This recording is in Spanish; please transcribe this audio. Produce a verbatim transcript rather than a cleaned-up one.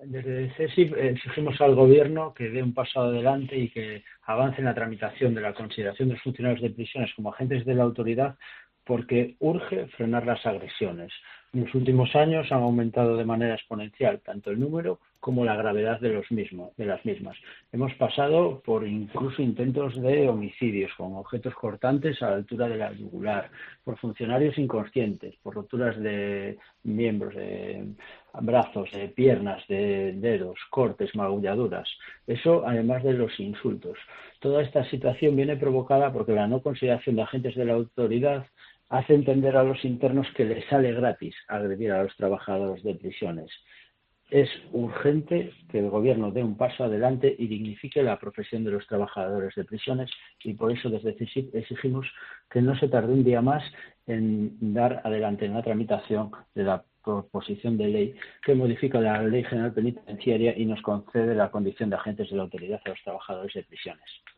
Desde CESIF exigimos al Gobierno que dé un paso adelante y que avance en la tramitación de la consideración de los funcionarios de prisiones como agentes de la autoridad, porque urge frenar las agresiones. En los últimos años han aumentado de manera exponencial tanto el número como la gravedad de, los mismos, de las mismas. Hemos pasado por incluso intentos de homicidios con objetos cortantes a la altura de la yugular, por funcionarios inconscientes, por roturas de miembros, de brazos, de piernas, de dedos, cortes, magulladuras. Eso además de los insultos. Toda esta situación viene provocada porque la no consideración de agentes de la autoridad hace entender a los internos que les sale gratis agredir a los trabajadores de prisiones. Es urgente que el Gobierno dé un paso adelante y dignifique la profesión de los trabajadores de prisiones, y por eso desde CESIF exigimos que no se tarde un día más en dar adelante en la tramitación de la proposición de ley que modifica la Ley General Penitenciaria y nos concede la condición de agentes de la autoridad a los trabajadores de prisiones.